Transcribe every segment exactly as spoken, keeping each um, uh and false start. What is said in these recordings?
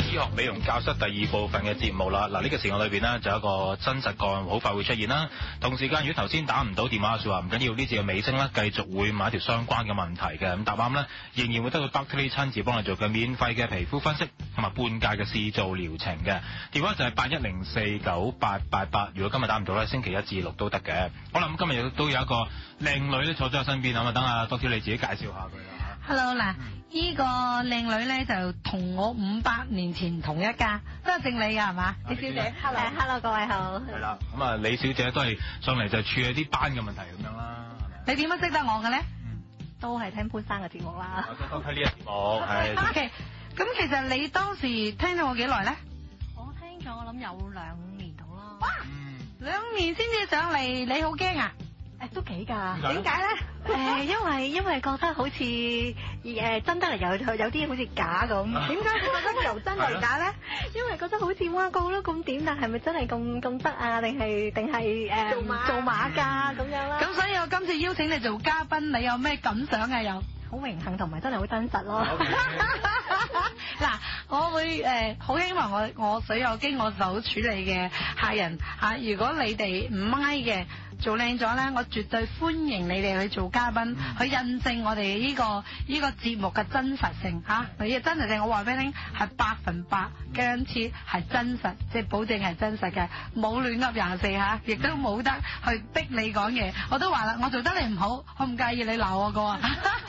醫學美容教室第二部分嘅節目啦。嗱，呢個時間裏邊呢，就有一個真實個案好快會出現啦。同時間如果頭先打唔到電話嘅説話，唔緊要，呢次嘅尾聲呢，繼續會問一條相關嘅問題嘅。咁答啱呢，仍然會得到 Doctor Lee 親自幫你做嘅免費嘅皮膚分析同埋半價嘅試做療程嘅。電話就係八一零四九八八八。如果今日打唔到呢，星期一至六都得嘅。好啦，咁今日都有一個靚女咧坐咗喺身邊，咁啊等阿 Doctor Lee 自己介紹下佢啦。 Hello 嗱，呢個靚女咧就同我五百年前同一家，都係姓李㗎係嘛？李小姐 ，Hello，Hello 各位好。 係啦，咁啊李小姐都係上嚟就處理啲斑嘅問題咁樣啦。 你點樣識得我嘅咧？ 都係聽潘生嘅節目啦。 我都睇呢個節目係。 OK，咁其實你當時聽咗我幾耐咧？ 我聽咗我諗有兩年到啦。 哇！兩年先至上嚟，你好驚啊？ 誒都幾㗎？ 點解咧？ 誒因為因為覺得好似誒真得嚟有有啲好似假咁。點解你覺得由真嚟假咧？因為覺得好似哇個都咁點，但係咪真係咁咁得啊？定係定係誒做馬做馬㗎咁樣啦？ 咁所以我今次邀請你做嘉賓，你有咩感想啊？又好榮幸同埋真係好真實咯。 嗱，我會誒好希望我我所有經我手處理嘅客人嚇，如果你哋唔咪嘅做靚咗咧，我絕對歡迎你哋去做嘉賓，去印證我哋呢個呢個節目嘅真實性嚇。你嘅真實性，我話俾你聽係百分百嘅，次係真實，即係保證係真實嘅，冇亂噏廿四嚇，亦都冇得去逼你講嘢。我都話啦，我做得你唔好，我唔介意你鬧我個啊。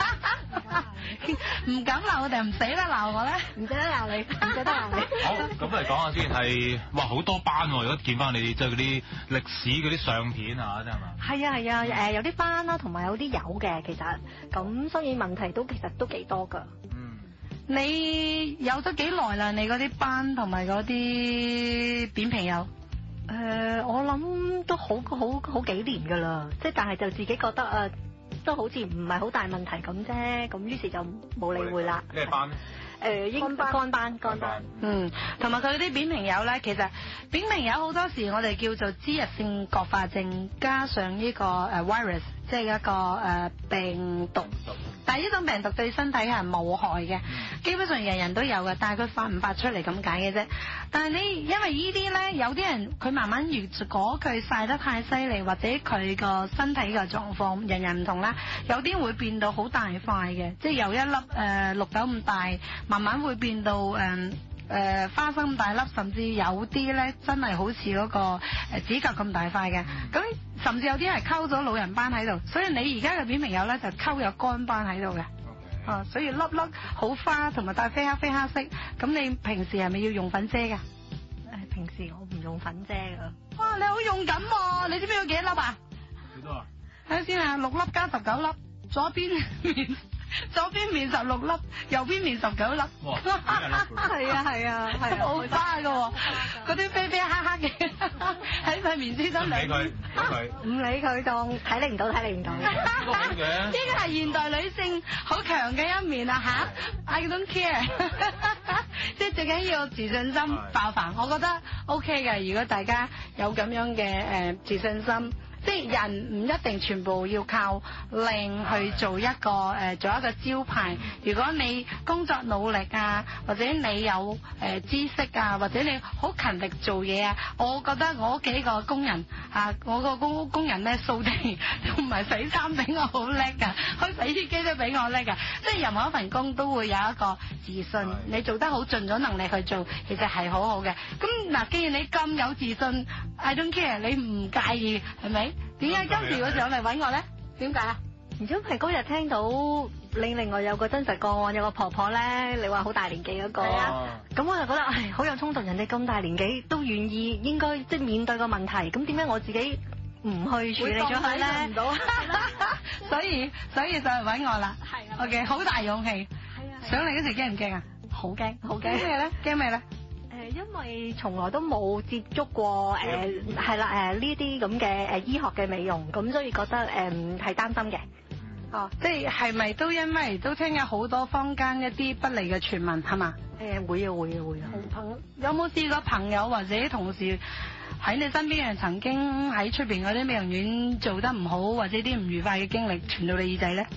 唔敢鬧我哋，唔死得鬧我咧， 唔捨得鬧你，唔捨得鬧你。 好，咁嚟講下先，係哇好多斑喎！如果見翻你哋即係嗰啲歷史嗰啲相片啊，真係嘛？ 係啊係啊，誒、呃、有啲斑啦，同埋有啲有嘅，其實咁所以問題都其實都幾多㗎。 嗯， 你有咗幾耐啦？你嗰啲斑同埋嗰啲扁平疣？ 誒、呃，我諗都好好好幾年㗎啦，即係但係就自己覺得誒。呃都好似唔係好大問題咁啫，咁於是就冇理會啦。 咩斑？ 誒，應該肝斑，肝斑。 嗯，同埋佢啲扁平疣咧，其實扁平疣好多時我哋叫做脂溢性角化症，加上呢個誒 virus，即係一個誒病毒。但係呢種病毒對身體係冇害嘅，基本上人人都有嘅，但係佢發唔發出嚟咁解嘅啫。但係你因為呢啲咧，有啲人佢慢慢如果佢曬得太犀利，或者佢個身體嘅狀況人人唔同啦，有啲會變到好大塊嘅，即係由一粒誒、呃、綠豆咁大，慢慢會變到誒。呃誒、呃、花生咁大粒，甚至有啲咧真係好似嗰、那個、呃、指甲咁大塊嘅，咁甚至有啲係溝咗老人斑喺度，所以你而家嘅扁平疣咧就溝有乾斑喺度嘅，啊，所以粒粒好花同埋帶啡黑啡黑色，咁你平時係咪要用粉遮㗎？誒， 平時我唔用粉遮㗎。 哇，你好勇敢喎！你知唔知有幾多粒啊？ 幾多啊？ 睇下先啊，六粒加十九粒，左邊面。左邊面十六粒，右邊面十九粒。 哇！ 係啊係啊係啊， 好花噶喎，嗰啲啡啡黑黑嘅喺塊面先得兩。唔理佢， 佢唔理佢當睇你唔到睇你唔到。 都好嘅。 呢個係現代女性好強嘅一面啊吓 I don't care 。即係最緊要自信心爆棚，我覺得 OK 嘅。如果大家有咁樣嘅誒、呃、自信心。即係人唔一定全部要靠靚去做一個誒、呃、做一個招牌。如果你工作努力啊，或者你有誒、呃、知識啊，或者你好勤力做嘢啊，我覺得我屋企個工人啊，我個工工人咧掃地同埋洗衫比我好叻㗎，開洗衣機都比我叻㗎。即係任何一份工都會有一個自信，你做得好盡咗能力去做，其實係好好嘅。咁嗱，既然你咁有自信 ，I don't care，你唔介意係咪？點解今次嗰時候嚟揾我咧？點解啊？ 因為嗰日聽到你另外有個真實個案，有個婆婆咧，你話好大年紀嗰個，咁我就覺得唉，好有衝動，人哋咁大年紀都願意，應該即係面對個問題，咁點解我自己唔去處理咗佢咧？唔到， 所以所以就嚟揾我啦。係啊。OK， 好大勇氣。係啊。上嚟嗰時驚唔驚啊？ 好驚，好驚。 驚咩咧？驚咩咧？ 因為從來都冇接觸過誒係啦誒呢啲咁嘅誒醫學嘅美容，咁所以覺得誒係擔心嘅。 哦，即係係咪都因為都聽有好多坊間一啲不利嘅傳聞係嘛？ 誒會啊會啊會啊。 朋有冇試過朋友或者同事喺你身邊嘅人曾經喺出邊嗰啲美容院做得唔好，或者啲唔愉快嘅經歷傳到你耳仔咧？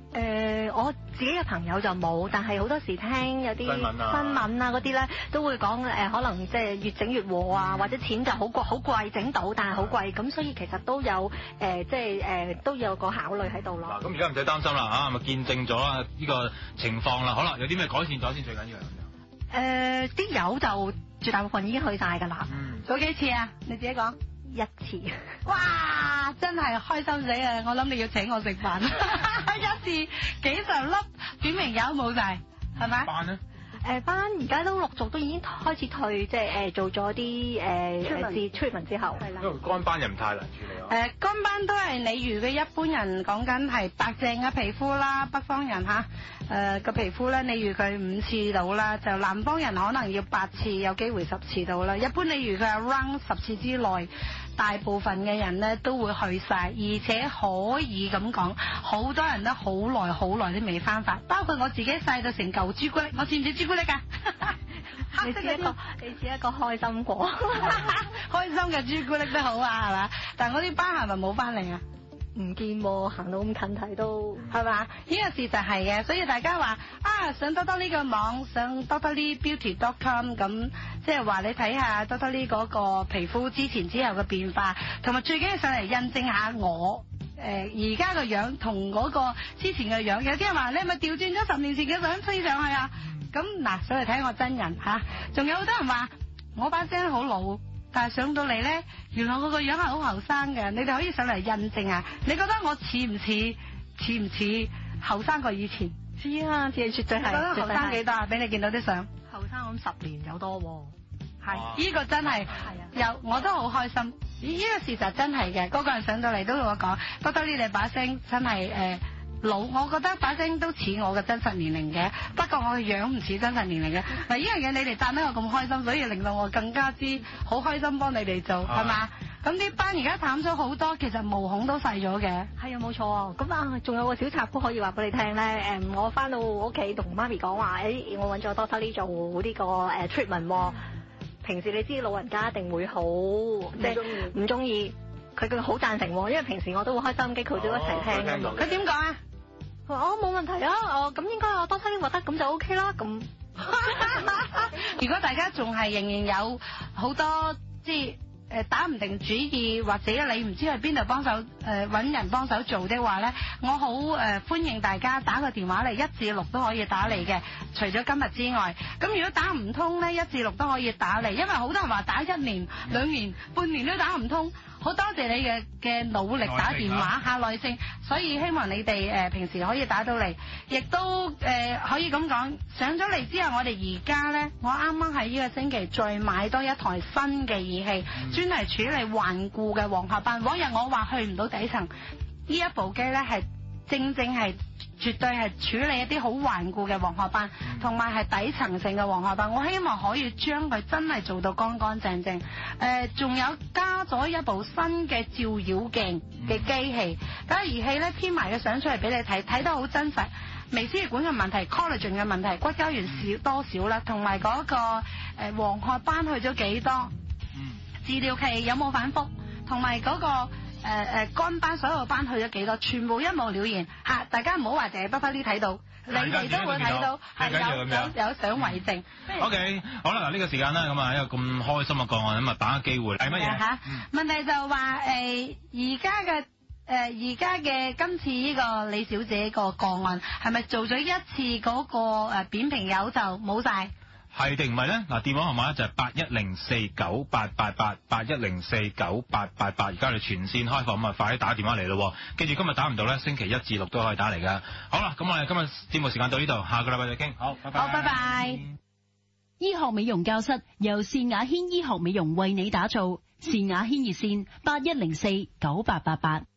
誒、我自己嘅朋友就冇，但係好多時聽有啲新聞啊新聞啊嗰啲咧，都會講誒、可能即係越整越和啊，或者錢就好貴好貴整到，但係好貴，咁所以其實都有誒、即係誒、都有個考慮喺度咯。 嗱，咁而家唔使擔心啦嚇，咪見證咗啦呢個情況啦。好啦，有啲咩改善咗先最緊要係咁樣。 誒、啲油就絕大部分已經去晒㗎啦， 嗯， 做幾次啊？你自己講。 一次。 哇！真係開心死啊！我諗你要請我食飯，一次幾十粒扁平油冇晒，係咪？ 班咧？ 誒、班而家都陸續都已經開始退，即係誒、做咗啲誒誒治 treatment 之後。係啦。 因為乾斑又唔太難處理啊。 誒乾斑都係你如嘅一般人講緊係白淨嘅皮膚啦，北方人嚇誒個皮膚咧，你如佢五次到啦，就南方人可能要八次，有機會十次到啦。一般你如佢 around 十次之內，大部分嘅人咧都會去晒，而且可以咁講，好多人都好耐好耐都未翻發，包括我自己曬到成嚿朱古力，我似唔似朱古力㗎？ 你似一個你似一個開心果， 開心嘅朱古力都好啊，係嘛？但係我啲斑係咪冇翻嚟啊？ 唔見喎，行到咁近睇都係嘛？呢個事實係嘅，所以大家話啊，上多多呢個網，上多多呢 beauty dot com 咁，即係話你睇下多多呢嗰個皮膚之前之後嘅變化，同埋最緊要上嚟印證下我誒而家個樣同嗰個之前嘅樣。有啲人話你係咪調轉咗十年前嘅相推上去啊？咁嗱，上嚟睇我真人嚇，仲有好多人話我把聲好老，但係上到嚟咧，原來我個樣係好後生嘅。你哋可以上嚟印證啊！你覺得我似唔似似唔似後生過以前？ 知啊，似絕對係。 覺得後生幾多啊？俾你見到啲相， 後生咁十年有多喎。 係呢個真係有，我都好開心。呢個事實真係嘅，嗰個人上到嚟都同我講，覺得你哋把聲真係誒老，我覺得把聲都似我嘅真實年齡嘅，不過我嘅樣唔似真實年齡嘅。嗱，呢樣嘢你哋讚得我咁開心，所以令到我更加之好開心幫你哋做，係嘛？咁啲斑而家淡咗好多，其實毛孔都細咗嘅。 係啊，冇錯啊。咁啊，仲有個小插曲可以話俾你聽咧。誒，我翻到屋企同媽咪講話，誒，我揾咗 Doctor Lee 做呢個誒 treatment 喎。平時你知老人家一定會好即係唔中意，佢佢好贊成喎，因為平時我都會開收音機，佢都一齊聽㗎嘛。 佢點講啊？ 佢話哦，冇問題啊，哦咁應該我 Doctor Lee 覺得咁就 OK 啦。咁如果大家仲係仍然有好多即係誒打唔定主意，或者你唔知去邊度幫手誒揾人幫手做的話咧，我好誒、呃、歡迎大家打個電話嚟，一至六都可以打嚟嘅。除咗今日之外，咁如果打唔通咧，一至六都可以打嚟，因為好多人話打一年、兩年、半年都打唔通。好多謝你嘅嘅努力打電話下耐性，所以希望你哋誒、呃、平時可以打到嚟，亦都誒、呃、可以咁講。上咗嚟之後，我哋而家咧，我啱啱喺呢個星期再買多一台新嘅儀器，嗯、專係處理頑固嘅黃褐斑。往日我話去唔到底層，呢一部機咧係正正係絕對係處理一啲好頑固嘅黃褐斑，同埋係底層性嘅黃褐斑。我希望可以將佢真係做到乾乾淨淨。誒、呃，仲有加咗一部新嘅照妖鏡嘅機器，咁儀器咧編埋嘅相出嚟俾你睇，睇得好真實。微絲血管嘅問題、collagen 嘅問題、骨膠原少多少啦，同埋嗰個誒、呃、黃褐斑去咗幾多？治療期有冇反覆？同埋嗰個誒誒乾斑所有斑去咗幾多？全部一目了然嚇！大家唔好話淨係不翻啲睇到，你哋都會睇到，係有有有相為證。 O K，好啦，嗱呢個時間咧，咁啊一個咁開心嘅個案，咁啊把握機會係乜嘢嚇？問題就話誒而家嘅。誒而家嘅今次呢個李小姐個個案係咪做咗一次嗰個誒扁平疣就冇晒？ 係定唔係咧？嗱，電話號碼咧就係八一零四九八八八八一零四九八八八，而家我哋全線開放，咁啊快啲打電話嚟咯。記住今日打唔到咧，星期一至六都可以打嚟噶。好啦，咁我哋今日節目時間到呢度，下個禮拜再傾。好，拜拜。 好，拜拜。 醫學美容教室由單雅軒醫學美容為你打造，單雅軒熱線八一零四九八八八。